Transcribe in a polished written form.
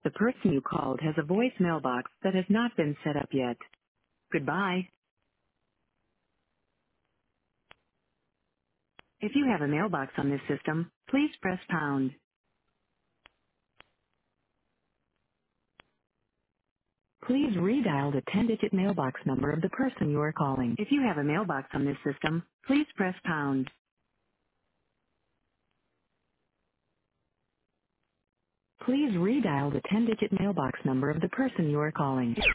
The person you called has a voice mailbox that has not been set up yet. Goodbye. If you have a mailbox on this system, please press pound. Please redial the 10-digit mailbox number of the person you are calling. If you have a mailbox on this system, please press pound. Please redial the 10-digit mailbox number of the person you are calling.